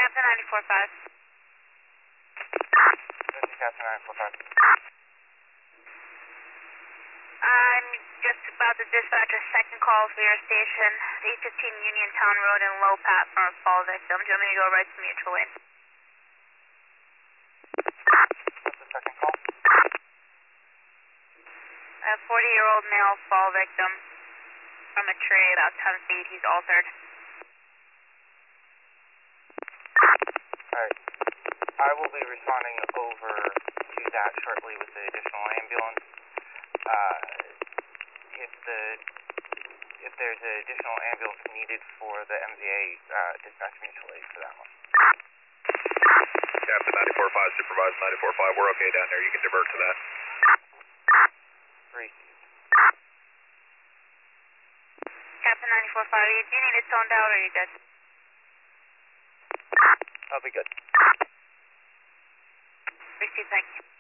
Captain 94.5. This is Captain 945. I'm just about to dispatch a second call for your station, 815 Uniontown Road in Low Pat for a fall victim. Do you want me to go right to mutual aid? What's the second call? A 40-year-old male fall victim from a tree about 10 feet. He's altered. Alright. I will be responding over to that shortly with the additional ambulance. If there's an additional ambulance needed for the MVA, dispatch mutual aid for that one. Captain 94.5, Supervisor 94.5, we're okay down there. You can divert to that. Received. Captain 94.5, do you need it toned out or are you good? I'll be good. Received, thank you.